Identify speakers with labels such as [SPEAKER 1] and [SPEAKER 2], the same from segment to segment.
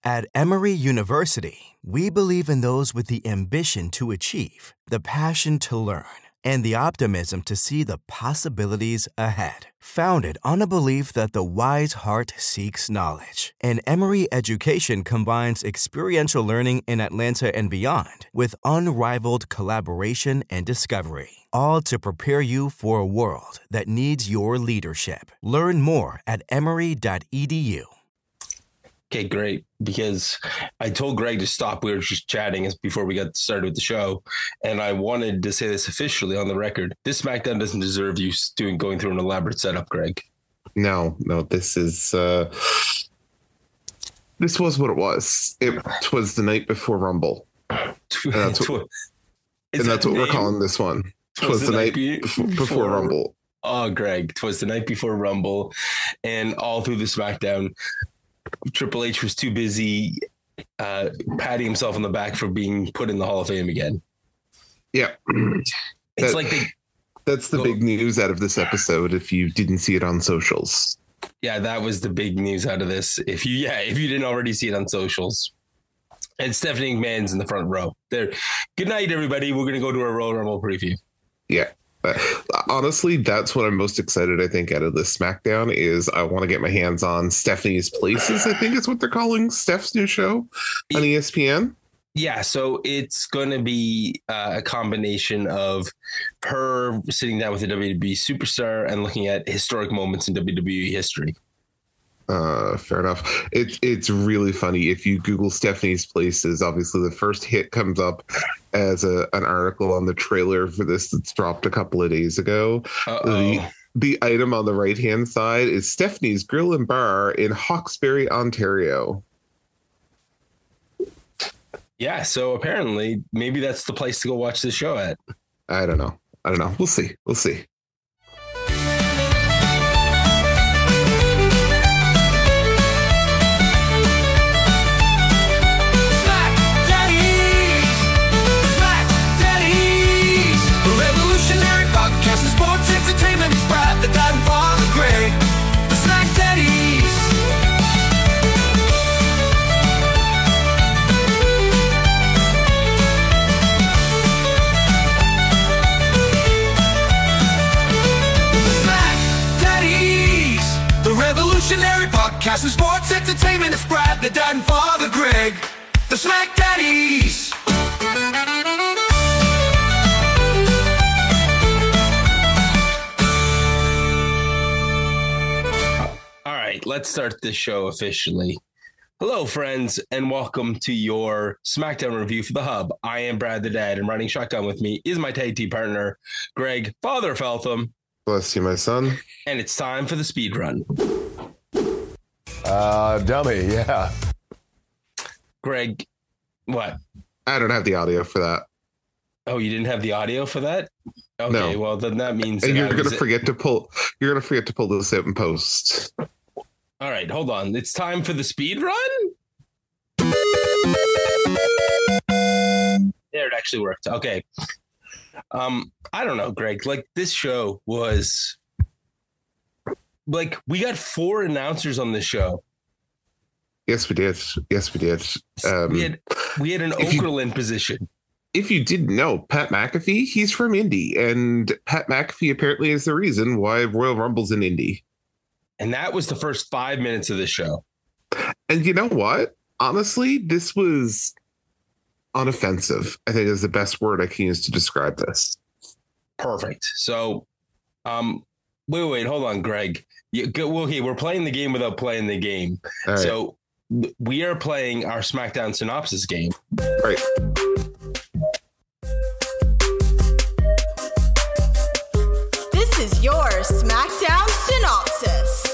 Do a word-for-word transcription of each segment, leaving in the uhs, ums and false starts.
[SPEAKER 1] At Emory University, we believe in those with the ambition to achieve, the passion to learn, and the optimism to see the possibilities ahead. Founded on a belief that the wise heart seeks knowledge, and Emory Education combines experiential learning in Atlanta and beyond with unrivaled collaboration and discovery, all to prepare you for a world that needs your leadership. Learn more at emory dot e d u.
[SPEAKER 2] Okay, great. Because I told Greg to stop. We were just chatting before we got started with the show. And I wanted to say this officially on the record. This SmackDown doesn't deserve you doing going through an elaborate setup, Greg.
[SPEAKER 3] No, no, this is uh, this was what it was. It was the night before Rumble. And that's what, and that's what we're calling this one. It was the night before, before Rumble.
[SPEAKER 2] Oh, Greg, it was the night before Rumble. And all through the SmackDown, Triple H was too busy uh, patting himself on the back for being put in the Hall of Fame again.
[SPEAKER 3] Yeah.
[SPEAKER 2] It's
[SPEAKER 3] that,
[SPEAKER 2] like they,
[SPEAKER 3] that's the go, big news out of this episode if you didn't see it on socials.
[SPEAKER 2] Yeah, that was the big news out of this. If you yeah, if you didn't already see it on socials. And Stephanie McMahon's in the front row. There. Good night, everybody. We're gonna go to our Royal Rumble preview.
[SPEAKER 3] Yeah. Uh, honestly, that's what I'm most excited, I think, out of this SmackDown is I want to get my hands on Stephanie's Places. I think is what they're calling Steph's new show on E S P N.
[SPEAKER 2] Yeah, so it's going to be uh, a combination of her sitting down with a W W E superstar and looking at historic moments in W W E history.
[SPEAKER 3] Uh, fair enough. It's it's really funny. If you Google Stephanie's Places, obviously the first hit comes up as a an article on the trailer for this that's dropped a couple of days ago. The, the item on the right hand side is Stephanie's Grill and Bar in Hawkesbury, Ontario.
[SPEAKER 2] Yeah, so apparently maybe that's the place to go watch the show at.
[SPEAKER 3] I don't know. I don't know. We'll see. We'll see.
[SPEAKER 4] Podcast and sports entertainment is Brad, the dad and father Greg, the Smack Daddies.
[SPEAKER 2] All right, let's start this show officially. Hello, friends, and welcome to your SmackDown review for The Hub. I am Brad, the dad, and riding shotgun with me is my tag team partner, Greg, father Feltham.
[SPEAKER 3] Bless you, my son.
[SPEAKER 2] And it's time for the speed run.
[SPEAKER 5] Uh, dummy, yeah.
[SPEAKER 2] Greg, what?
[SPEAKER 3] I don't have the audio for that.
[SPEAKER 2] Oh, you didn't have the audio for that? Okay,
[SPEAKER 3] no.
[SPEAKER 2] Well, then that means
[SPEAKER 3] and
[SPEAKER 2] that
[SPEAKER 3] you're
[SPEAKER 2] I
[SPEAKER 3] gonna
[SPEAKER 2] was...
[SPEAKER 3] forget to pull. You're gonna forget to pull this out in post.
[SPEAKER 2] All right, hold on. It's time for the speed run. There, it actually worked. Okay. Um, I don't know, Greg. Like this show was. Like, we got four announcers on the show.
[SPEAKER 3] Yes, we did. Yes, we did. Um,
[SPEAKER 2] we had we had an Okerlund you, position.
[SPEAKER 3] If you didn't know, Pat McAfee, he's from Indy. And Pat McAfee apparently is the reason why Royal Rumble's in Indy.
[SPEAKER 2] And that was the first five minutes of the show.
[SPEAKER 3] And you know what? Honestly, this was unoffensive, I think is the best word I can use to describe this.
[SPEAKER 2] Perfect. So, um, wait, wait, hold on, Greg. You, well, okay, we're playing the game without playing the game. Right. So we are playing our SmackDown synopsis game.
[SPEAKER 3] Right.
[SPEAKER 6] This is your SmackDown synopsis.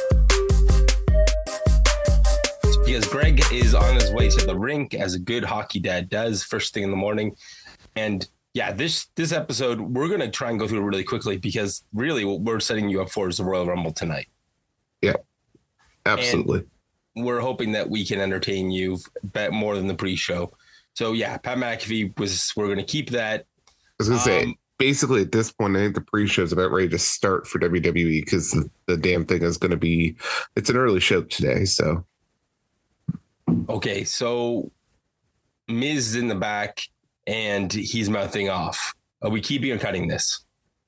[SPEAKER 2] Because Greg is on his way to the rink, as a good hockey dad does, first thing in the morning. And yeah, this this episode, we're going to try and go through it really quickly because really what we're setting you up for is the Royal Rumble tonight.
[SPEAKER 3] Yeah, absolutely.
[SPEAKER 2] And we're hoping that we can entertain you bet more than the pre-show. So yeah, Pat McAfee was, we're going to keep that.
[SPEAKER 3] I was going to
[SPEAKER 2] um,
[SPEAKER 3] say, basically at this point, I think the pre-show is about ready to start for W W E because the, the damn thing is going to be, it's an early show today. So.
[SPEAKER 2] Okay, so Miz is in the back and he's mouthing off. Are we keeping or cutting this?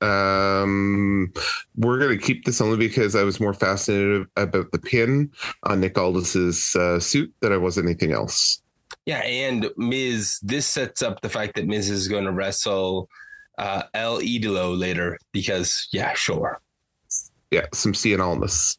[SPEAKER 3] Um, we're going to keep this only because I was more fascinated about the pin on Nick Aldis's uh, suit than I was anything else.
[SPEAKER 2] Yeah, and Miz, this sets up the fact that Miz is going to wrestle uh, El Idolo later because, yeah, sure.
[SPEAKER 3] Yeah, some C and Almas.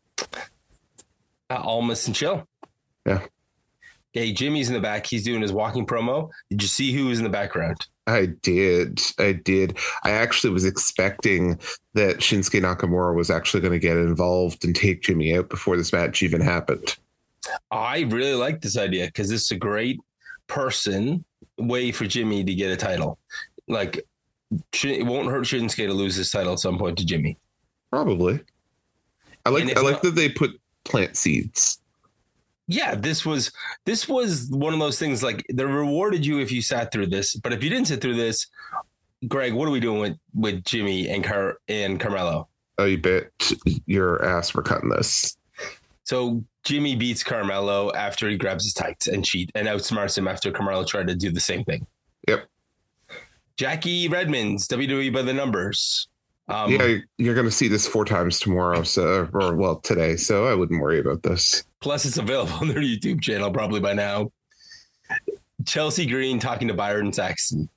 [SPEAKER 2] Uh, Almas and chill.
[SPEAKER 3] Yeah.
[SPEAKER 2] Okay, Jimmy's in the back. He's doing his walking promo. Did you see who was in the background?
[SPEAKER 3] I did. I did. I actually was expecting that Shinsuke Nakamura was actually going to get involved and take Jimmy out before this match even happened.
[SPEAKER 2] I really like this idea because this is a great person way for Jimmy to get a title. Like, it won't hurt Shinsuke to lose his title at some point to Jimmy.
[SPEAKER 3] Probably. I like. I like
[SPEAKER 2] not,
[SPEAKER 3] that they put plant seeds.
[SPEAKER 2] Yeah, this was this was one of those things like they rewarded you if you sat through this, but if you didn't sit through this, Greg, what are we doing with, with Jimmy and Car and Carmelo?
[SPEAKER 3] Oh, you bet your ass we're cutting this.
[SPEAKER 2] So Jimmy beats Carmelo after he grabs his tights and cheat and outsmarts him after Carmelo tried to do the same thing.
[SPEAKER 3] Yep.
[SPEAKER 2] Jackie Redmond's W W E by the numbers. Um,
[SPEAKER 3] yeah, you're going to see this four times tomorrow, so or well today. So I wouldn't worry about this.
[SPEAKER 2] Plus, it's available on their YouTube channel probably by now. Chelsea Green talking to Byron Saxton.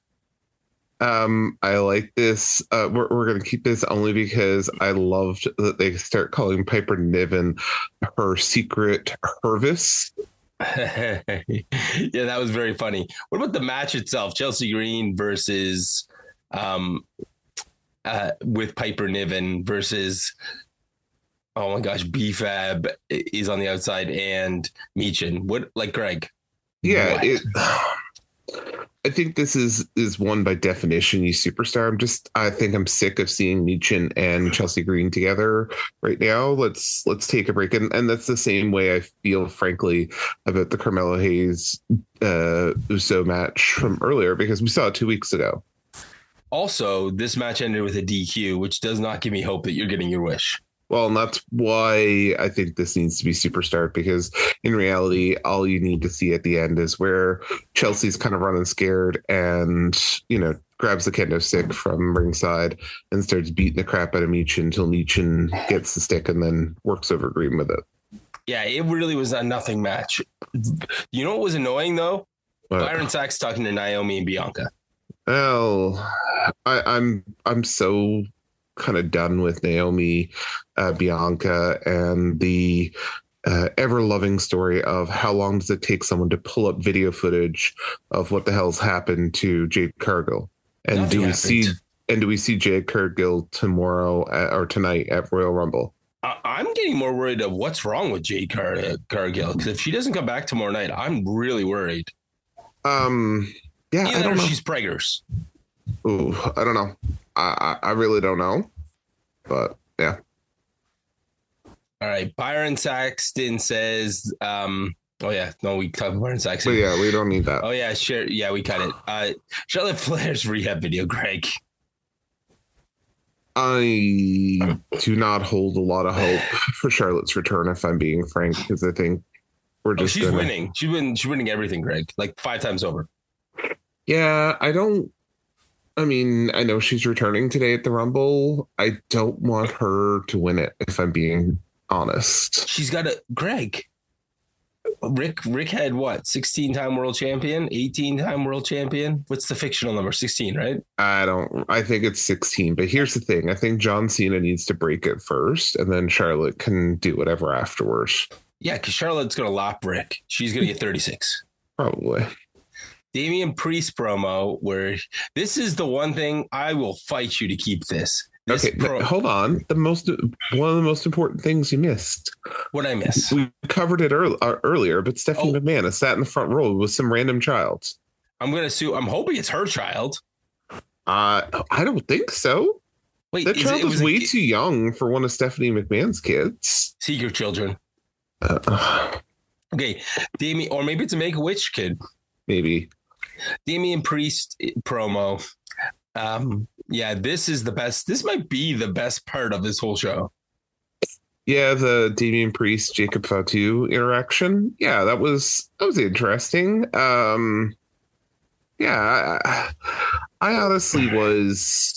[SPEAKER 3] Um, I like this. Uh, we're we're going to keep this only because I loved that they start calling Piper Niven her secret Hervis.
[SPEAKER 2] Yeah, that was very funny. What about the match itself? Chelsea Green versus um, uh, with Piper Niven versus, oh my gosh, B-Fab is on the outside and Michin. What, like Greg?
[SPEAKER 3] Yeah,
[SPEAKER 2] what?
[SPEAKER 3] it. I think this is is one by definition, you superstar. I'm just, I think I'm sick of seeing Michin and Chelsea Green together right now. Let's let's take a break, and and that's the same way I feel, frankly, about the Carmelo Hayes uh, Uso match from earlier because we saw it two weeks ago.
[SPEAKER 2] Also, this match ended with a D Q, which does not give me hope that you're getting your wish.
[SPEAKER 3] Well, and that's why I think this needs to be superstar, because in reality, all you need to see at the end is where Chelsea's kind of running scared and, you know, grabs the kendo stick from ringside and starts beating the crap out of Michin until Michin gets the stick and then works over Green with it.
[SPEAKER 2] Yeah, it really was a nothing match. You know what was annoying, though?
[SPEAKER 3] But,
[SPEAKER 2] Byron Sax talking to Naomi and Bianca.
[SPEAKER 3] Well, I, I'm I'm so kind of done with Naomi, uh, Bianca, and the uh, ever-loving story of how long does it take someone to pull up video footage of what the hell's happened to Jade Cargill, and
[SPEAKER 2] Nothing
[SPEAKER 3] do we
[SPEAKER 2] happened.
[SPEAKER 3] see and do we see Jade Cargill tomorrow at, or tonight at Royal Rumble?
[SPEAKER 2] I- I'm getting more worried of what's wrong with Jade Car- Cargill, because if she doesn't come back tomorrow night, I'm really worried.
[SPEAKER 3] Um, yeah,
[SPEAKER 2] Either
[SPEAKER 3] I don't know.
[SPEAKER 2] she's preggers.
[SPEAKER 3] Ooh, I don't know. I, I I really don't know, but yeah.
[SPEAKER 2] All right. Byron Saxton says, um, oh, yeah. No, we cut Byron
[SPEAKER 3] But
[SPEAKER 2] Saxton.
[SPEAKER 3] yeah, we don't need that.
[SPEAKER 2] Oh, yeah. Sure. Yeah, we cut it. Uh, Charlotte Flair's rehab video, Greg.
[SPEAKER 3] I do not hold a lot of hope for Charlotte's return, if I'm being frank, because I think we're
[SPEAKER 2] Oh,
[SPEAKER 3] just
[SPEAKER 2] she's
[SPEAKER 3] gonna...
[SPEAKER 2] winning. She's winning. She's winning everything, Greg. Like five times over.
[SPEAKER 3] Yeah, I don't. I mean, I know she's returning today at the Rumble. I don't want her to win it, if I'm being honest.
[SPEAKER 2] She's got a Greg. Rick Rick had what? sixteen-time world champion, eighteen-time world champion. What's the fictional number? sixteen, right?
[SPEAKER 3] I don't. I think it's sixteen. But here's the thing: I think John Cena needs to break it first, and then Charlotte can do whatever afterwards.
[SPEAKER 2] Yeah, because Charlotte's gonna lop Rick. She's gonna get thirty-six.
[SPEAKER 3] Probably.
[SPEAKER 2] Damian Priest promo, where this is the one thing I will fight you to keep this. This
[SPEAKER 3] Okay,
[SPEAKER 2] pro-
[SPEAKER 3] hold on. The most one of the most important things you missed.
[SPEAKER 2] What I miss?
[SPEAKER 3] We covered it early, uh, earlier, but Stephanie
[SPEAKER 2] Oh.
[SPEAKER 3] McMahon has sat in the front row with some random child.
[SPEAKER 2] I'm gonna sue. I'm hoping it's her child.
[SPEAKER 3] Uh, I don't think so.
[SPEAKER 2] Wait,
[SPEAKER 3] That
[SPEAKER 2] is
[SPEAKER 3] child
[SPEAKER 2] it, it
[SPEAKER 3] is
[SPEAKER 2] was
[SPEAKER 3] way
[SPEAKER 2] a,
[SPEAKER 3] too young for one of Stephanie McMahon's kids.
[SPEAKER 2] secret children.
[SPEAKER 3] Uh,
[SPEAKER 2] Okay, Damian, or maybe it's a Make a Witch kid.
[SPEAKER 3] maybe.
[SPEAKER 2] Damian Priest promo. Um, yeah, this is the best. This might be the best part of this whole show.
[SPEAKER 3] Yeah, the Damian Priest Jacob Fatu interaction. Yeah, that was that was interesting. Um, yeah, I, I honestly was.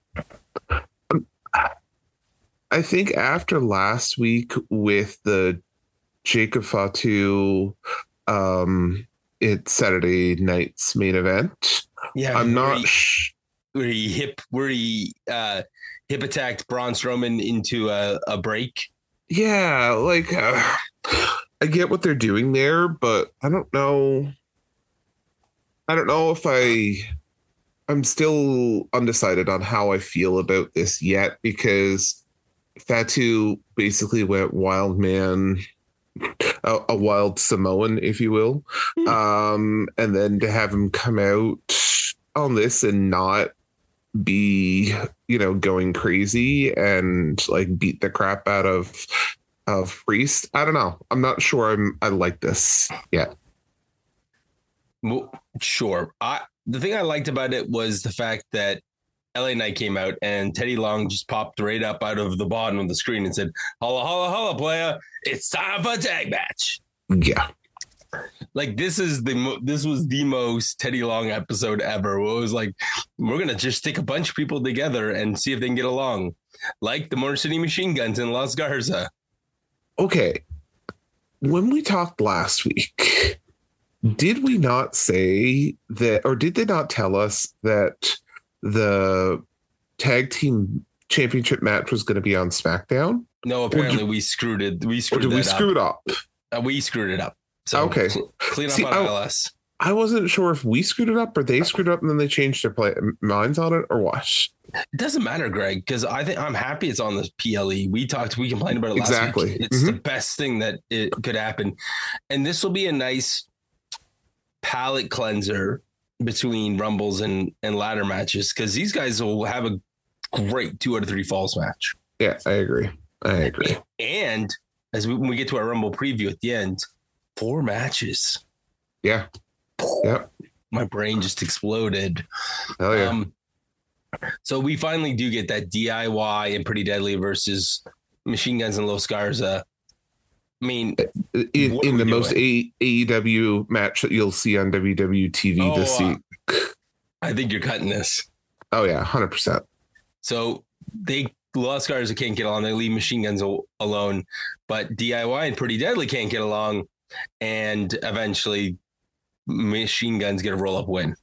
[SPEAKER 3] I think after last week with the Jacob Fatu, um, it's Saturday night's main event.
[SPEAKER 2] Yeah,
[SPEAKER 3] I'm
[SPEAKER 2] where
[SPEAKER 3] not.
[SPEAKER 2] He,
[SPEAKER 3] Sh-
[SPEAKER 2] where he hip where he uh, hip attacked Braun Strowman into a, a break.
[SPEAKER 3] Yeah, like uh, I get what they're doing there, but I don't know. I don't know if I. I'm still undecided on how I feel about this yet because Fatu basically went wild man, a, a wild Samoan, if you will.
[SPEAKER 2] Hmm.
[SPEAKER 3] Um, and then to have him come out on this and not be, you know, going crazy and like beat the crap out of of Priest. I don't know. I'm not sure I'm I like this yet.
[SPEAKER 2] Well, sure. I the thing I liked about it was the fact that L A Knight came out and Teddy Long just popped right up out of the bottom of the screen and said, "Holla, holla, holla, player! It's time for a tag match."
[SPEAKER 3] Yeah.
[SPEAKER 2] Like this is the mo- this was the most Teddy Long episode ever. It was like we're gonna just stick a bunch of people together and see if they can get along, like the Motor City Machine Guns in Las Garza.
[SPEAKER 3] Okay. When we talked last week, did we not say that, or did they not tell us that the tag team championship match was going to be on SmackDown?
[SPEAKER 2] No, apparently we screwed it. We
[SPEAKER 3] Or
[SPEAKER 2] screwed
[SPEAKER 3] did
[SPEAKER 2] that
[SPEAKER 3] we
[SPEAKER 2] up.
[SPEAKER 3] screw it up?
[SPEAKER 2] Uh, we screwed it up. So
[SPEAKER 3] Okay.
[SPEAKER 2] cl- clean up
[SPEAKER 3] See,
[SPEAKER 2] on
[SPEAKER 3] I-
[SPEAKER 2] L S.
[SPEAKER 3] I wasn't sure if we screwed it up or they screwed it up and then they changed their play- minds on it or what.
[SPEAKER 2] It doesn't matter, Greg, because I think I'm happy it's on the P L E. We talked, we complained about it last
[SPEAKER 3] Exactly.
[SPEAKER 2] week. It's
[SPEAKER 3] Mhm.
[SPEAKER 2] the best thing that it could happen. And this will be a nice palate cleanser between Rumbles and, and ladder matches because these guys will have a great two out of three falls match.
[SPEAKER 3] Yeah, I agree. I agree.
[SPEAKER 2] And as we, when we get to our Rumble preview at the end, four matches.
[SPEAKER 3] Yeah. Yep.
[SPEAKER 2] My brain just exploded.
[SPEAKER 3] Hell yeah.
[SPEAKER 2] Um, so we finally do get that D I Y and Pretty Deadly versus Machine Guns and Los Garza. I mean,
[SPEAKER 3] in
[SPEAKER 2] what are
[SPEAKER 3] in
[SPEAKER 2] we
[SPEAKER 3] the most
[SPEAKER 2] doing?
[SPEAKER 3] A E W match that you'll see on W W T V
[SPEAKER 2] Oh,
[SPEAKER 3] this
[SPEAKER 2] uh,
[SPEAKER 3] week.
[SPEAKER 2] I think you're cutting this.
[SPEAKER 3] Oh, yeah, one hundred percent.
[SPEAKER 2] So they Los Garza can't get along. They leave Machine Guns al- alone, but D I Y and Pretty Deadly can't get along, and eventually Machine Guns get a roll up win.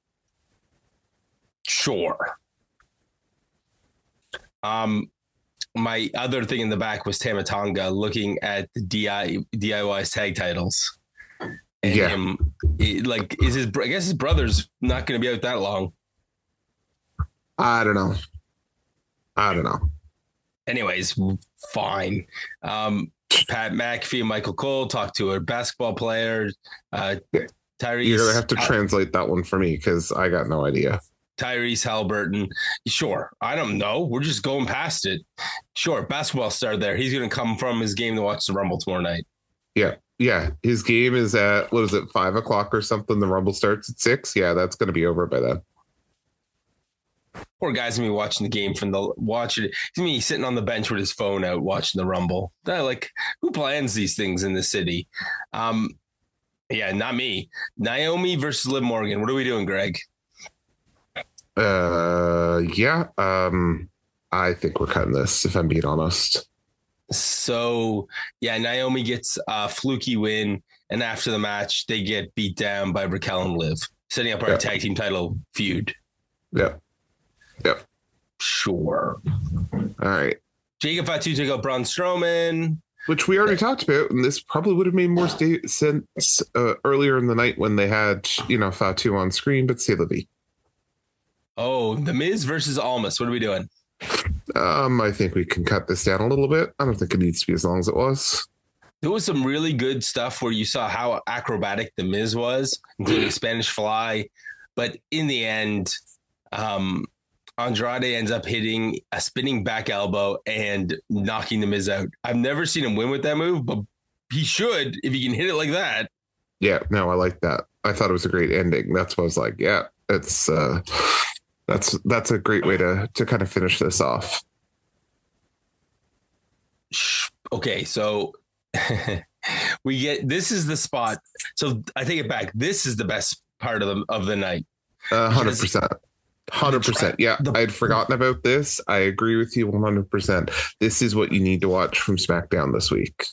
[SPEAKER 2] Sure. Um, my other thing in the back was Tamatonga looking at the D I D I Y's tag titles. And
[SPEAKER 3] Yeah.
[SPEAKER 2] him, it- like, is his? I guess his brother's not going to be out that long.
[SPEAKER 3] I don't know. I don't know.
[SPEAKER 2] Anyways, fine. Um, Pat McAfee and Michael Cole talk to a basketball player. Uh, Tyrese.
[SPEAKER 3] You're gonna have to
[SPEAKER 2] uh,
[SPEAKER 3] translate that one for me because I got no idea.
[SPEAKER 2] Tyrese Halliburton. Sure. I don't know. We're just going past it. Sure. Basketball star there. He's going to come from his game to watch the Rumble tomorrow night.
[SPEAKER 3] Yeah, yeah. His game is at what is it, five o'clock or something? The Rumble starts at six. Yeah, that's gonna be over by then.
[SPEAKER 2] Poor guy's going to be watching the game from the watching it. He's going to be sitting on the bench with his phone out watching the Rumble. They're like, who plans these things in the city? Um, yeah, not me. Naomi versus Liv Morgan. What are we doing, Greg?
[SPEAKER 3] Uh, yeah. Um, I think we're cutting this. If I'm being honest.
[SPEAKER 2] So, yeah, Naomi gets a fluky win, and after the match, they get beat down by Raquel and Liv, setting up our
[SPEAKER 3] Yeah.
[SPEAKER 2] tag team title feud.
[SPEAKER 3] Yep. Yep.
[SPEAKER 2] Sure.
[SPEAKER 3] All right.
[SPEAKER 2] Jacob Fatu take out Braun Strowman.
[SPEAKER 3] Which we already talked about, and this probably would have made more sta- sense uh, earlier in the night when they had, you know, Fatu on screen, but c'est la vie.
[SPEAKER 2] Oh, The Miz versus Almas. What are we doing?
[SPEAKER 3] Um, I think we can cut this down a little bit. I don't think it needs to be as long as it was.
[SPEAKER 2] There was some really good stuff where you saw how acrobatic The Miz was, including Spanish Fly. But in the end, um, Andrade ends up hitting a spinning back elbow and knocking The Miz out. I've never seen him win with that move, but he should if he can hit it like that.
[SPEAKER 3] Yeah, no, I like that. I thought it was a great ending. That's what I was like, yeah, it's uh that's that's a great way to to kind of finish this off.
[SPEAKER 2] Okay, so we get this is the spot. So I take it back. This is the best part of the of the night.
[SPEAKER 3] A hundred percent. Hundred percent. Yeah,
[SPEAKER 2] the,
[SPEAKER 3] I'd forgotten about this. I agree with you one hundred percent. This is what you need to watch from SmackDown this week.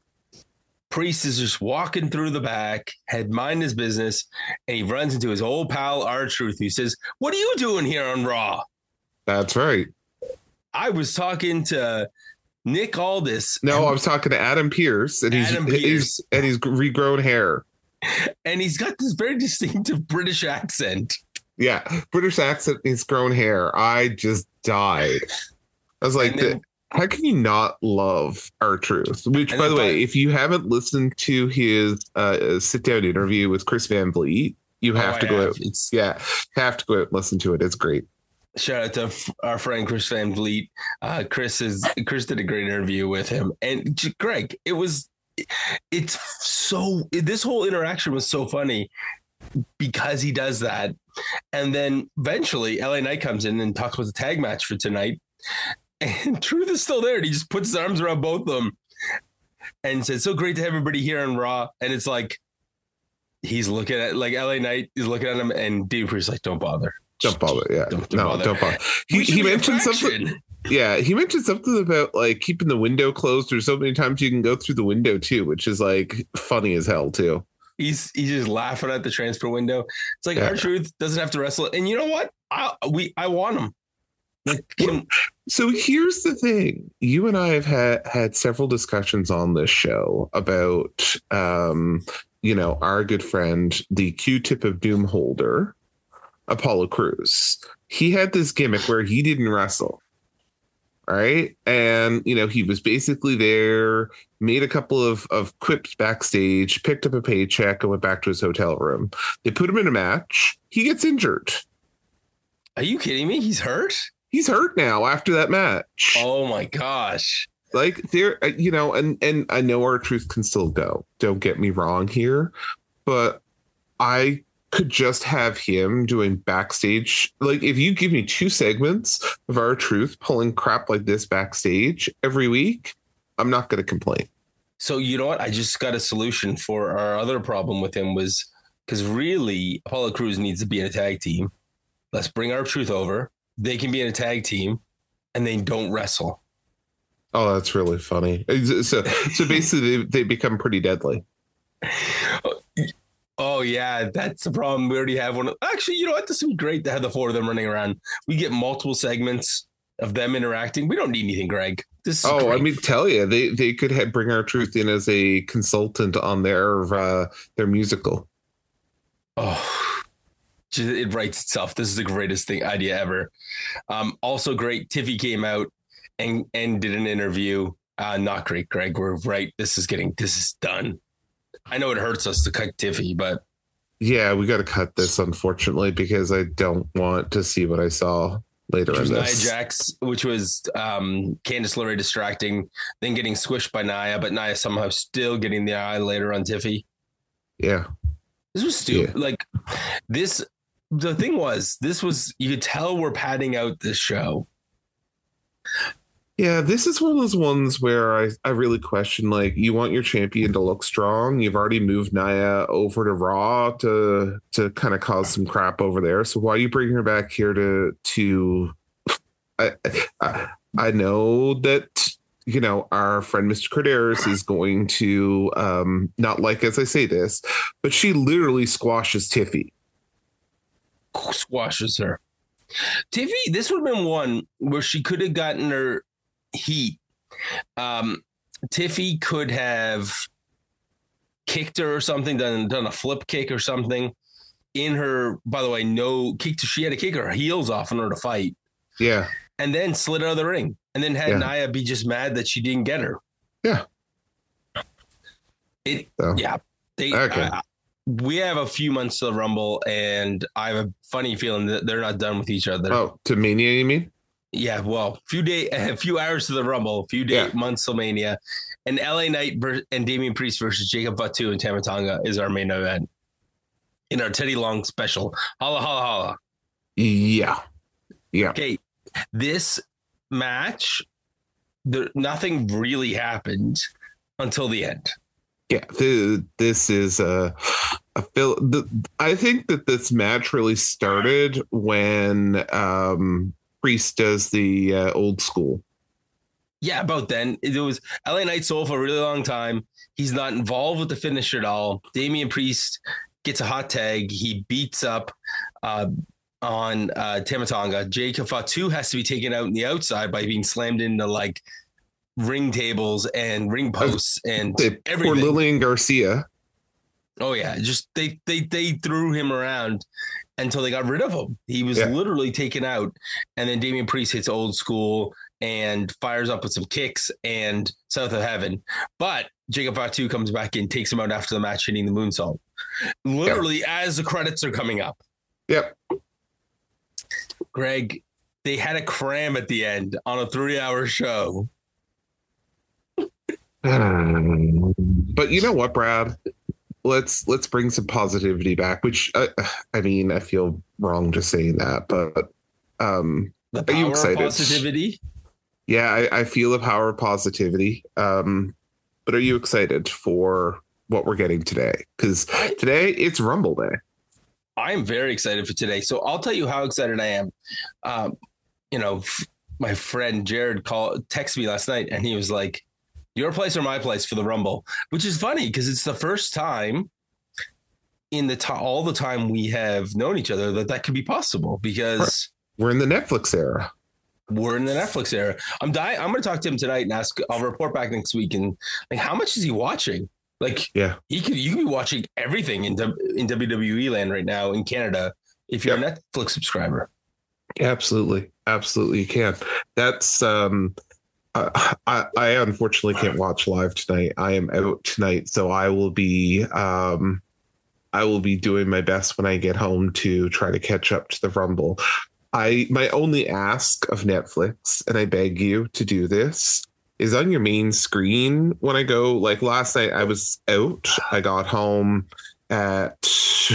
[SPEAKER 2] Priest is just walking through the back, had mind his business, and he runs into his old pal R-Truth, who says, "What are you doing here on Raw?"
[SPEAKER 3] That's right.
[SPEAKER 2] I was talking to Nick Aldis.
[SPEAKER 3] No,
[SPEAKER 2] and,
[SPEAKER 3] I was talking to Adam Pearce, and
[SPEAKER 2] Adam
[SPEAKER 3] he's,
[SPEAKER 2] Pearce.
[SPEAKER 3] he's and he's regrown hair.
[SPEAKER 2] And he's got this very distinctive British accent.
[SPEAKER 3] Yeah, British accent, he's grown hair. I just died. I was like, then, how can you not love R-Truth? Which, by the way, if you haven't listened to his uh, sit-down interview with Chris Van Vliet, you have oh, to I go have. out. It's, yeah, have to go out and listen to it. It's great.
[SPEAKER 2] Shout out to our friend Chris Van Vliet. Uh, Chris is Chris did a great interview with him, and Greg, it was it's so this whole interaction was so funny because he does that, and then eventually L A Knight comes in and talks about the tag match for tonight, and Truth is still there, and he just puts his arms around both of them and says, "So great to have everybody here on Raw," and it's like he's looking at like L A Knight is looking at him, and Dave Priest's like, "Don't bother."
[SPEAKER 3] Don't bother. Yeah.
[SPEAKER 2] Don't, don't
[SPEAKER 3] no,
[SPEAKER 2] bother.
[SPEAKER 3] don't bother. He, he mentioned something. Yeah. He mentioned something about like keeping the window closed. There's so many times you can go through the window too, which is like funny as hell too.
[SPEAKER 2] He's he's just laughing at the transfer window. It's like yeah. R-Truth doesn't have to wrestle. And you know what? I we I want him. Like, can...
[SPEAKER 3] So here's the thing. You and I have had had several discussions on this show about um, you know, our good friend, the Q-tip of Doom holder, Apollo Crews. He had this gimmick where he didn't wrestle, right? And, you know, he was basically there, made a couple of, of quips backstage, picked up a paycheck, and went back to his hotel room. They put him in a match. He gets injured.
[SPEAKER 2] Are you kidding me? He's hurt?
[SPEAKER 3] He's hurt now after that match.
[SPEAKER 2] Oh, my gosh.
[SPEAKER 3] Like, there, you know, and, and I know R-Truth can still go. Don't get me wrong here. But I could just have him doing backstage. Like, if you give me two segments of R-Truth pulling crap like this backstage every week, I'm not going to complain.
[SPEAKER 2] So you know what? I just got a solution for our other problem with him was because really Apollo Crews needs to be in a tag team. Let's bring R-Truth over. They can be in a tag team and they don't wrestle.
[SPEAKER 3] Oh, that's really funny. So, so basically they, they become pretty deadly.
[SPEAKER 2] Oh, yeah, that's the problem. We already have one. Actually, you know what? This would be great to have the four of them running around. We get multiple segments of them interacting. We don't need anything, Greg. This is
[SPEAKER 3] oh,
[SPEAKER 2] great.
[SPEAKER 3] I mean, tell you, they they could have bring R-Truth in as a consultant on their uh, their musical.
[SPEAKER 2] Oh, it writes itself. This is the greatest thing idea ever. Um, also great. Tiffy came out and and did an interview. Uh, not great, Greg. We're right. This is getting. This is done. I know it hurts us to cut Tiffy, but
[SPEAKER 3] yeah, we got to cut this, unfortunately, because I don't want to see what I saw later
[SPEAKER 2] which
[SPEAKER 3] in
[SPEAKER 2] was
[SPEAKER 3] this.
[SPEAKER 2] Nia Jax, which was um, Candice LeRae distracting, then getting squished by Nia, but Nia somehow still getting the eye later on Tiffy.
[SPEAKER 3] Yeah,
[SPEAKER 2] this was stupid.
[SPEAKER 3] Yeah.
[SPEAKER 2] Like this, the thing was, this was you could tell we're padding out this show.
[SPEAKER 3] Yeah, this is one of those ones where I, I really question, like, you want your champion to look strong. You've already moved Nia over to Raw to to kind of cause some crap over there. So why are you bringing her back here to to I I, I know that, you know, our friend Mister Corderas is going to um, not like as I say this, but she literally squashes Tiffy.
[SPEAKER 2] Squashes her. Tiffy, this would have been one where she could have gotten her heat. Um, Tiffy could have kicked her or something, done done a flip kick or something in her. By the way, no kicked. She had to kick her heels off in order to fight.
[SPEAKER 3] Yeah,
[SPEAKER 2] and then slid out of the ring, and then had
[SPEAKER 3] yeah.
[SPEAKER 2] Nia be just mad that she didn't get her.
[SPEAKER 3] Yeah,
[SPEAKER 2] it.
[SPEAKER 3] So.
[SPEAKER 2] Yeah, they.
[SPEAKER 3] Okay.
[SPEAKER 2] Uh, we have a few months to the Rumble, and I have a funny feeling that they're not done with each other.
[SPEAKER 3] Oh, to Mania, you mean?
[SPEAKER 2] Yeah, well, few day, a few hours to the Rumble, a few day, yeah. months to Mania, and L A Knight and Damian Priest versus Jacob Fatu and Tama Tonga is our main event in our Teddy Long special. Holla, holla, holla.
[SPEAKER 3] Yeah, yeah.
[SPEAKER 2] Okay, this match there, nothing really happened until the end.
[SPEAKER 3] Yeah, the, this is a, a fil- the, I think that this match really started when um, Priest does the uh, old school.
[SPEAKER 2] Yeah, about then. It was L A Knight sold for a really long time. He's not involved with the finish at all. Damian Priest gets a hot tag. He beats up uh, on uh, Tama Tonga. Jacob Fatu has to be taken out in the outside by being slammed into like ring tables and ring posts and
[SPEAKER 3] They,
[SPEAKER 2] everything.
[SPEAKER 3] Or Lillian Garcia.
[SPEAKER 2] Oh yeah, just they they they threw him around until they got rid of him. He was
[SPEAKER 3] Yeah.
[SPEAKER 2] literally taken out, and then Damian Priest hits old school and fires up with some kicks and South of Heaven. But Jacob Fatu comes back in, takes him out after the match, hitting the moonsault. Literally yeah. as the credits are coming up.
[SPEAKER 3] Yep.
[SPEAKER 2] Greg, they had a cram at the end on a three-hour show.
[SPEAKER 3] But you know what, Brad? Let's let's bring some positivity back. Which uh, I mean, I feel wrong just saying that, but um,
[SPEAKER 2] the power
[SPEAKER 3] are you excited?
[SPEAKER 2] Of positivity.
[SPEAKER 3] Yeah, I, I feel the power of positivity. Um, but are you excited for what we're getting today? Because today it's Rumble Day.
[SPEAKER 2] I am very excited for today. So I'll tell you how excited I am. Um, you know, f- my friend Jared called, texted me last night, and he was like, "Your place or my place for the Rumble," which is funny because it's the first time in the to- all the time we have known each other that that could be possible because
[SPEAKER 3] we're in the Netflix era.
[SPEAKER 2] We're in the Netflix era. I'm dying. I'm going to talk to him tonight and ask. I'll report back next week. And like, how much is he watching? Like,
[SPEAKER 3] yeah,
[SPEAKER 2] he could. You could be watching everything in in W W E land right now in Canada if you're yep. a Netflix subscriber.
[SPEAKER 3] Yeah, absolutely, absolutely, you can. That's um. Uh, I, I unfortunately can't watch live tonight. I am out tonight, so I will be um, I will be doing my best when I get home to try to catch up to the Rumble. I my only ask of Netflix, and I beg you to do this, is on your main screen when I go. Like last night, I was out. I got home at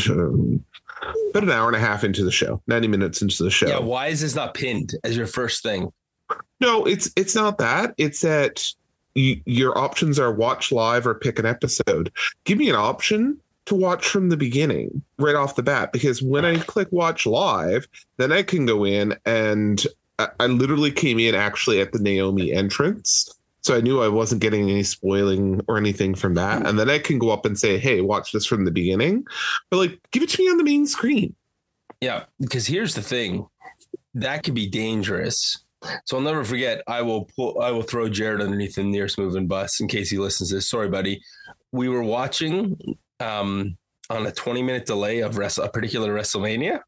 [SPEAKER 3] um, about an hour and a half into the show, ninety minutes into the show.
[SPEAKER 2] Yeah, why is this not pinned as your first thing?
[SPEAKER 3] No, it's it's not that. It's that you, your options are watch live or pick an episode. Give me an option to watch from the beginning right off the bat, because when I click watch live, then I can go in and I, I literally came in actually at the Naomi entrance. So I knew I wasn't getting any spoiling or anything from that. And then I can go up and say, hey, watch this from the beginning. But like, give it to me on the main screen.
[SPEAKER 2] Yeah, because here's the thing. That could be dangerous. So I'll never forget. I will pull, I will throw Jared underneath the nearest moving bus in case he listens to this. Sorry, buddy. We were watching um, on a twenty minute delay of wrestle, a particular WrestleMania,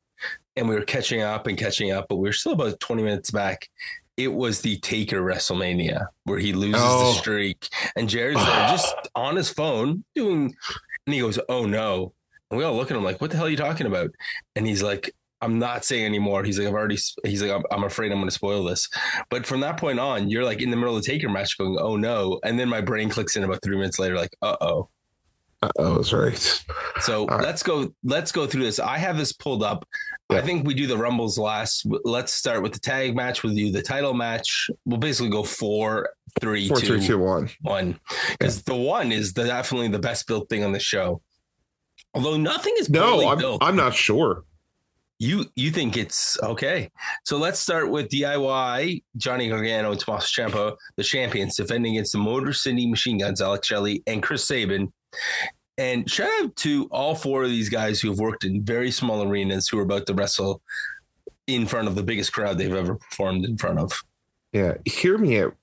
[SPEAKER 2] and we were catching up and catching up, but we were still about twenty minutes back. It was the Taker WrestleMania where he loses oh. the streak, and Jared's there just on his phone doing, and he goes, "Oh no!" And we all look at him like, "What the hell are you talking about?" And he's like, I'm not saying anymore. He's like, I've already, he's like, I'm, I'm afraid I'm going to spoil this. But from that point on, you're like in the middle of the Taker match going, oh no. And then my brain clicks in about three minutes later, like, uh-oh.
[SPEAKER 3] Uh-oh, that's right.
[SPEAKER 2] So
[SPEAKER 3] All
[SPEAKER 2] let's
[SPEAKER 3] right.
[SPEAKER 2] go, let's go through this. I have this pulled up. Yeah. I think we do the Rumbles last. Let's start with the tag match. We'll do the title match. We'll basically go four, three,
[SPEAKER 3] four,
[SPEAKER 2] two,
[SPEAKER 3] three, two, one.
[SPEAKER 2] One. Because yeah. the one is the, definitely the best built thing on the show. Although nothing is
[SPEAKER 3] no, I'm,
[SPEAKER 2] built.
[SPEAKER 3] I'm not sure.
[SPEAKER 2] You you think it's okay. So let's start with D I Y, Johnny Gargano and Tommaso Ciampa, the champions, defending against the Motor City Machine Guns, Alex Shelley and Chris Sabin. And shout out to all four of these guys who have worked in very small arenas who are about to wrestle in front of the biggest crowd they've ever performed in front of.
[SPEAKER 3] Yeah, hear me out.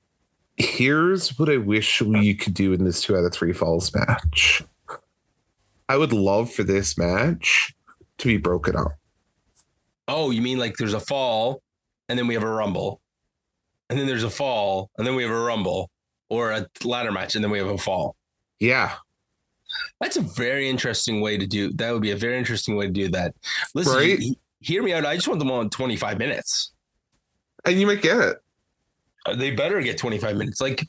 [SPEAKER 3] Here's what I wish we could do in this two out of three falls match. I would love for this match to be broken up.
[SPEAKER 2] Oh, you mean like there's a fall and then we have a rumble and then there's a fall and then we have a rumble, or a ladder match and then we have a fall?
[SPEAKER 3] Yeah.
[SPEAKER 2] That's a very interesting way to do. That would be a very interesting way to do that. Listen,
[SPEAKER 3] right?
[SPEAKER 2] he, hear me out. I just want them on twenty-five minutes.
[SPEAKER 3] And you might get it.
[SPEAKER 2] Uh, they better get twenty-five minutes. Like,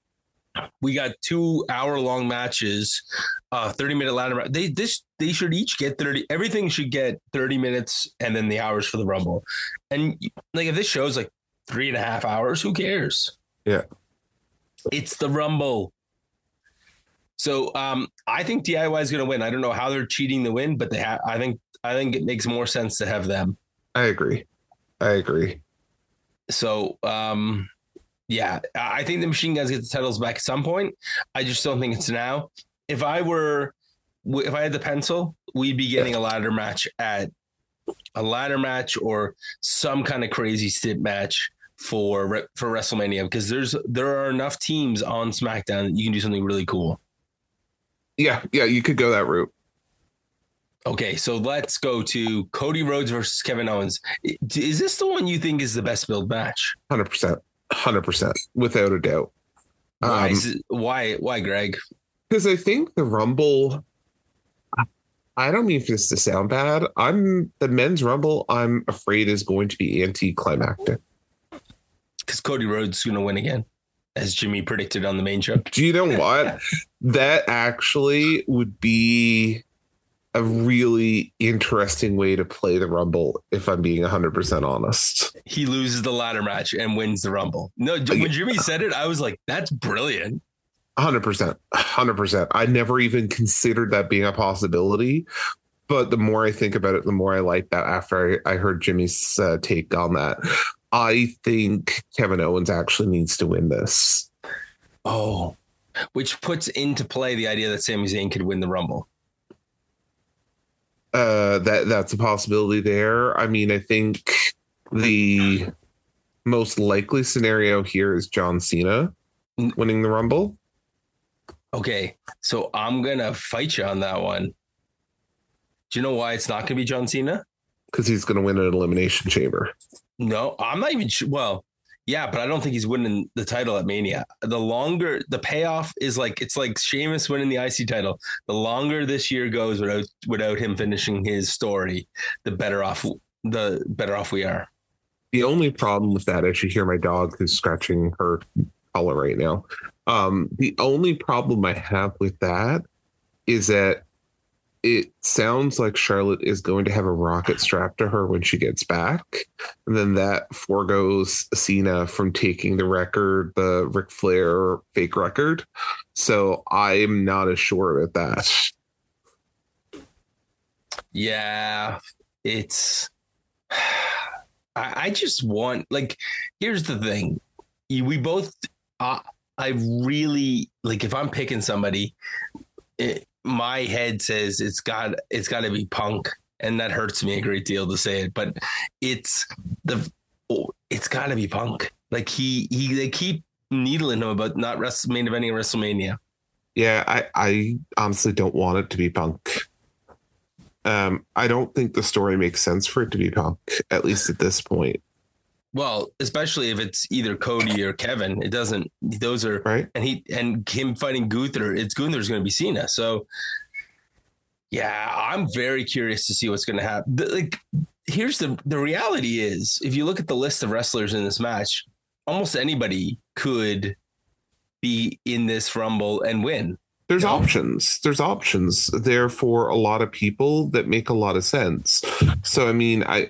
[SPEAKER 2] we got two hour long matches, uh, thirty minute ladder match. They this they should each get thirty. Everything should get thirty minutes, and then the hours for the Rumble. And like, if this show's like three and a half hours, who cares?
[SPEAKER 3] Yeah.
[SPEAKER 2] It's the Rumble. So um, I think D I Y is going to win. I don't know how they're cheating the win, but they have. I think I think it makes more sense to have them.
[SPEAKER 3] I agree. I agree.
[SPEAKER 2] So um, yeah, I think the Machine Guns get the titles back at some point. I just don't think it's now. If I were, if I had the pencil, we'd be getting a ladder match at a ladder match or some kind of crazy stip match for for WrestleMania, because there's there are enough teams on SmackDown that you can do something really cool.
[SPEAKER 3] Yeah, yeah, you could go that route.
[SPEAKER 2] Okay, so let's go to Cody Rhodes versus Kevin Owens. Is this the one you think is the best build match?
[SPEAKER 3] one hundred percent. one hundred percent. Without a doubt.
[SPEAKER 2] Why?
[SPEAKER 3] Um,
[SPEAKER 2] Is it, why? Why, Greg?
[SPEAKER 3] Because I think the Rumble, I don't mean for this to sound bad. I'm the men's Rumble, I'm afraid is going to be anticlimactic.
[SPEAKER 2] Because Cody Rhodes is going to win again, as Jimmy predicted on the main show.
[SPEAKER 3] Do you know what? That actually would be a really interesting way to play the Rumble, if I'm being one hundred percent honest.
[SPEAKER 2] He loses the ladder match and wins the Rumble. No, when Jimmy said it, I was like, that's brilliant.
[SPEAKER 3] one hundred percent. one hundred percent. I never even considered that being a possibility. But the more I think about it, the more I like that after I, I heard Jimmy's uh, take on that. I think Kevin Owens actually needs to win this.
[SPEAKER 2] Oh, which puts into play the idea that Sami Zayn could win the Rumble.
[SPEAKER 3] Uh, that that's a possibility there. I mean, I think the most likely scenario here is John Cena winning the Rumble.
[SPEAKER 2] Okay, so I'm going to fight you on that one. Do you know why it's not going to be John Cena?
[SPEAKER 3] Because he's going to win an Elimination Chamber.
[SPEAKER 2] No, I'm not even sure. Well, yeah, but I don't think he's winning the title at Mania. The longer the payoff is like, it's like Sheamus winning the I C title. The longer this year goes without without him finishing his story, the better off the better off we are.
[SPEAKER 3] The only problem with that, I should hear my dog who's scratching her collar right now. Um, the only problem I have with that is that it sounds like Charlotte is going to have a rocket strapped to her when she gets back. And then that foregoes Cena from taking the record, the Ric Flair fake record. So I'm not as sure about that.
[SPEAKER 2] Yeah, it's... I, I just want... Like, here's the thing. We both... Uh, I really... Like, if I'm picking somebody... It, my head says it's got it's got to be Punk, and that hurts me a great deal to say it, but it's the oh, it's got to be Punk. Like he he they keep needling him about not rest, main eventing WrestleMania.
[SPEAKER 3] Yeah, I I honestly don't want it to be Punk. Um, I don't think the story makes sense for it to be Punk, at least at this point.
[SPEAKER 2] Well, especially if it's either Cody or Kevin, it doesn't. Those are
[SPEAKER 3] right,
[SPEAKER 2] and he and him fighting Gunther. It's Gunther's going to be Cena. So, yeah, I'm very curious to see what's going to happen. The, like, here's the the reality is, if you look at the list of wrestlers in this match, almost anybody could be in this Rumble and win.
[SPEAKER 3] There's
[SPEAKER 2] you know?
[SPEAKER 3] options. There's options there for a lot of people that make a lot of sense. So, I mean, I.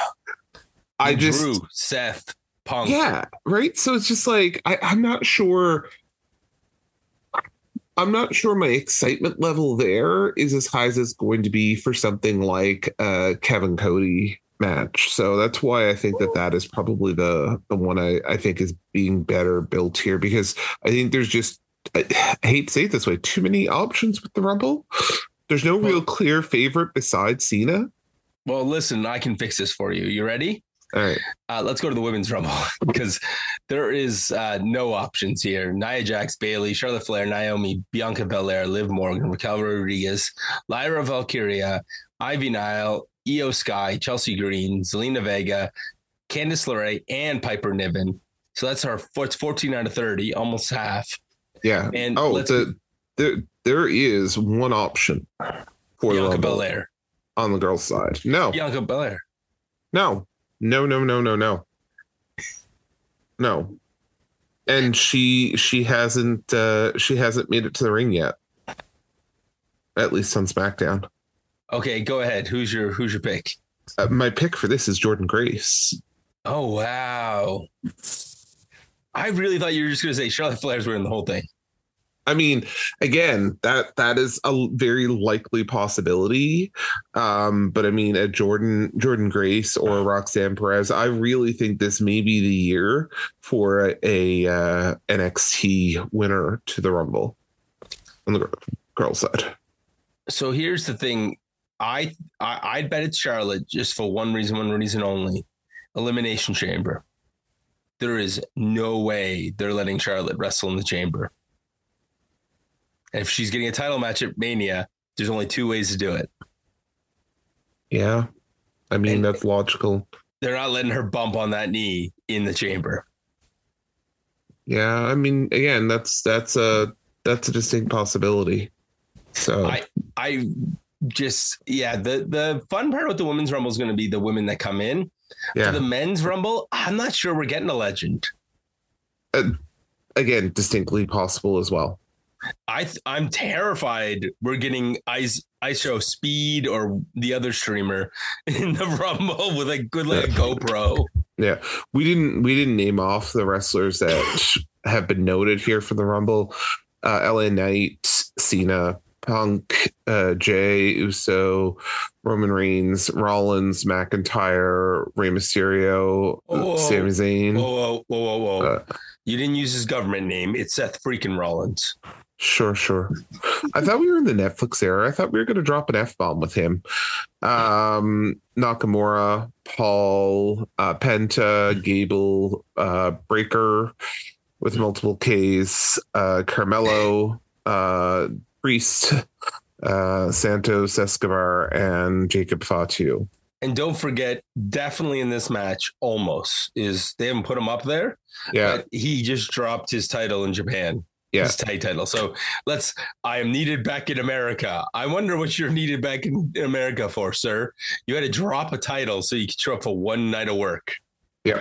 [SPEAKER 3] I
[SPEAKER 2] and
[SPEAKER 3] just
[SPEAKER 2] Drew, Seth, Punk.
[SPEAKER 3] Yeah, right. So it's just like I, I'm not sure. I'm not sure my excitement level there is as high as it's going to be for something like a Kevin Cody match. So that's why I think that that is probably the the one I, I think is being better built here, because I think there's just I, I hate to say it this way, too many options with the Rumble. There's no real clear favorite besides Cena.
[SPEAKER 2] Well, listen, I can fix this for you. You ready?
[SPEAKER 3] All right.
[SPEAKER 2] Uh, let's go to the women's Rumble because there is uh, no options here. Nia Jax, Bayley, Charlotte Flair, Naomi, Bianca Belair, Liv Morgan, Raquel Rodriguez, Lyra Valkyria, Ivy Nile, Io Sky, Chelsea Green, Zelina Vega, Candice LeRae, and Piper Niven. So that's our it's fourteen out of thirty, almost half.
[SPEAKER 3] Yeah.
[SPEAKER 2] And
[SPEAKER 3] oh,
[SPEAKER 2] let's
[SPEAKER 3] the, there there is one option for
[SPEAKER 2] Bianca
[SPEAKER 3] the Rumble
[SPEAKER 2] Belair
[SPEAKER 3] on the girls' side. No.
[SPEAKER 2] Bianca Belair.
[SPEAKER 3] No. No, no, no, no, no. No. And she she hasn't uh, she hasn't made it to the ring yet. At least on SmackDown.
[SPEAKER 2] Okay, go ahead. Who's your who's your pick?
[SPEAKER 3] Uh, my pick for this is Jordynne Grace.
[SPEAKER 2] Oh wow. I really thought you were just going to say Charlotte Flair's winning the whole thing.
[SPEAKER 3] I mean, again, that that is a very likely possibility. Um, but I mean, a Jordan Jordan Grace or Roxanne Perez, I really think this may be the year for a, a uh, N X T winner to the Rumble on the girls' side.
[SPEAKER 2] So here's the thing. I, I I'd bet it's Charlotte just for one reason, one reason only. Elimination Chamber. There is no way they're letting Charlotte wrestle in the Chamber. And if she's getting a title match at Mania, there's only two ways to do it.
[SPEAKER 3] Yeah. I mean,
[SPEAKER 2] and
[SPEAKER 3] that's logical.
[SPEAKER 2] They're not letting her bump on that knee in the Chamber.
[SPEAKER 3] Yeah. I mean, again, that's that's a that's a distinct possibility. So
[SPEAKER 2] I I just yeah, the, the fun part with the women's rumble is going to be the women that come in.
[SPEAKER 3] Yeah.
[SPEAKER 2] For the men's rumble, I'm not sure we're getting a legend.
[SPEAKER 3] Uh, again, distinctly possible as well.
[SPEAKER 2] I th- I'm terrified we're getting Ice ISO Speed or the other streamer in the Rumble with a good like a GoPro.
[SPEAKER 3] Yeah, we didn't we didn't name off the wrestlers that have been noted here for the Rumble. Uh, L A Knight, Cena, Punk, uh, Jay Uso, Roman Reigns, Rollins, McIntyre, Rey Mysterio,
[SPEAKER 2] whoa,
[SPEAKER 3] Sami Zayn.
[SPEAKER 2] Whoa, whoa, whoa, whoa, whoa!
[SPEAKER 3] Uh,
[SPEAKER 2] you didn't use his government name. It's Seth freaking Rollins.
[SPEAKER 3] Sure, sure. I thought we were in the Netflix era. I thought we were going to drop an F-bomb with him. Um, Nakamura, Paul, uh, Penta, Gable, uh, Breaker with multiple Ks, uh, Carmelo, uh, Priest, uh, Santos Escobar, and Jacob Fatu.
[SPEAKER 2] And don't forget, definitely in this match, almost is they haven't put him up there.
[SPEAKER 3] Yeah,
[SPEAKER 2] but he just dropped his title in Japan.
[SPEAKER 3] Yeah.
[SPEAKER 2] His tag title. So let's, I am needed back in America. I wonder what you're needed back in America for, sir. You had to drop a title so you could show up for one night of work.
[SPEAKER 3] Yeah.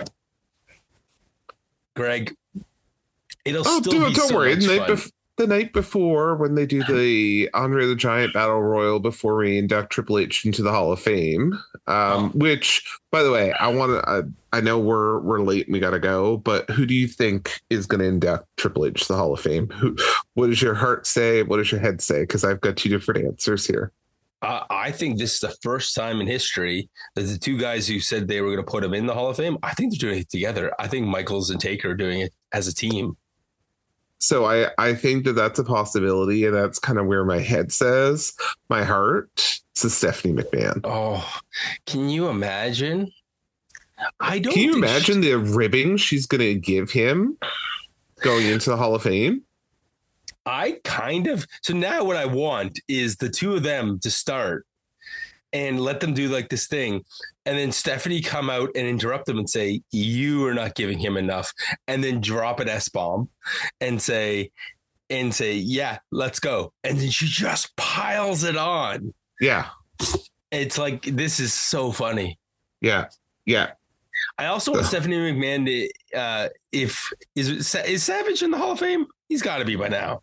[SPEAKER 2] Greg, it'll
[SPEAKER 3] oh,
[SPEAKER 2] still
[SPEAKER 3] dude,
[SPEAKER 2] be
[SPEAKER 3] don't
[SPEAKER 2] so
[SPEAKER 3] worry.
[SPEAKER 2] much
[SPEAKER 3] The night,
[SPEAKER 2] fun.
[SPEAKER 3] bef- the night before, when they do the Andre the Giant Battle Royal before we induct Triple H into the Hall of Fame, um, oh. which, by the way, I want to, I, I know we're we're late and we got to go, but who do you think is going to induct Triple H to the Hall of Fame? Who? What does your heart say? What does your head say? Because I've got two different answers here.
[SPEAKER 2] Uh, I think this is the first time in history that the two guys who said they were going to put him in the Hall of Fame, I think they're doing it together. I think Michaels and Taker are doing it as a team.
[SPEAKER 3] So I, I think that that's a possibility, and that's kind of where my head says. My heart says Stephanie McMahon.
[SPEAKER 2] Oh, can you imagine? I don't.
[SPEAKER 3] Can you
[SPEAKER 2] think
[SPEAKER 3] imagine
[SPEAKER 2] she...
[SPEAKER 3] the ribbing she's going to give him going into the Hall of Fame?
[SPEAKER 2] I kind of. So now what I want is the two of them to start and let them do like this thing. And then Stephanie come out and interrupt them and say, you are not giving him enough. And then drop an S-bomb and say, and say, yeah, let's go. And then she just piles it on.
[SPEAKER 3] Yeah.
[SPEAKER 2] It's like, this is so funny.
[SPEAKER 3] Yeah. Yeah.
[SPEAKER 2] I also want Stephanie McMahon to, uh, if, is, is Savage in the Hall of Fame? He's got to be by now.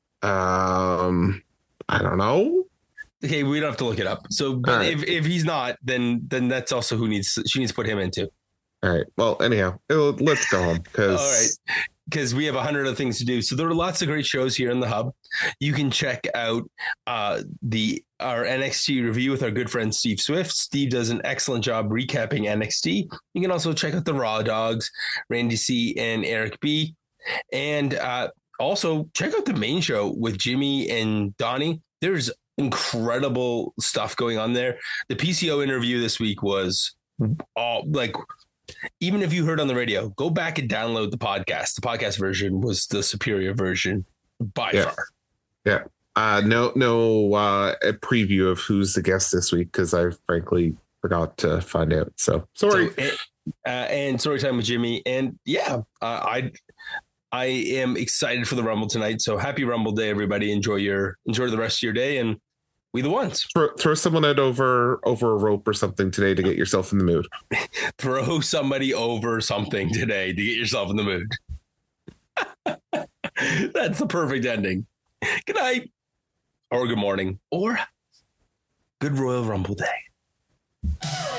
[SPEAKER 3] Um, I don't know.
[SPEAKER 2] Okay, we don't have to look it up. So, but right. if, if he's not, then then that's also who needs she needs to put him into.
[SPEAKER 3] All right. Well, anyhow, let's go home because
[SPEAKER 2] all right, because we have a hundred other things to do. So there are lots of great shows here in the hub. You can check out uh, the our N X T review with our good friend Steve Swift. Steve does an excellent job recapping N X T. You can also check out the Raw Dogs, Randy C and Eric B, and uh, also check out the main show with Jimmy and Donnie. There's incredible stuff going on there. The P C O interview this week was all like, even if you heard on the radio, go back and download the podcast. The podcast version was the superior version by
[SPEAKER 3] yeah.
[SPEAKER 2] far.
[SPEAKER 3] Yeah. Uh, no, no uh, a preview of who's the guest this week because I frankly forgot to find out. So sorry.
[SPEAKER 2] So, and, uh, and story time with Jimmy. And yeah, uh, I I am excited for the Rumble tonight. So happy Rumble Day, everybody. Enjoy your enjoy the rest of your day, and we the ones.
[SPEAKER 3] Throw, throw someone out over over a rope or something today to get yourself in the mood.
[SPEAKER 2] Throw somebody over something today to get yourself in the mood. That's the perfect ending. Good night, or good morning, or good Royal Rumble Day.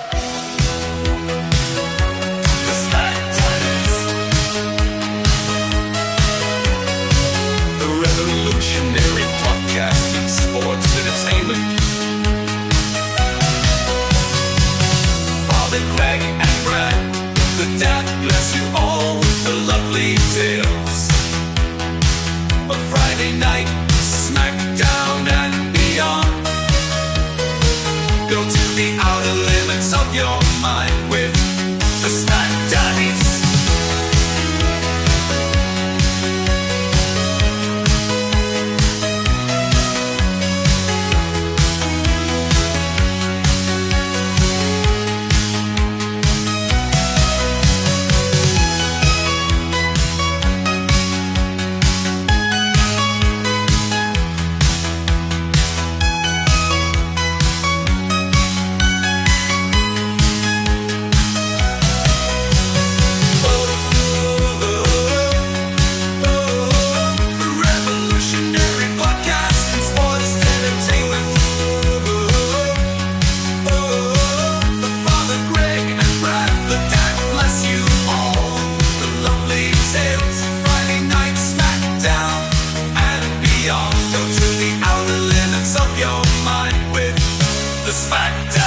[SPEAKER 4] Go to the outer limits of your mind with the Smack Daddies. Go to the outer limits of your mind with the Smack Daddies.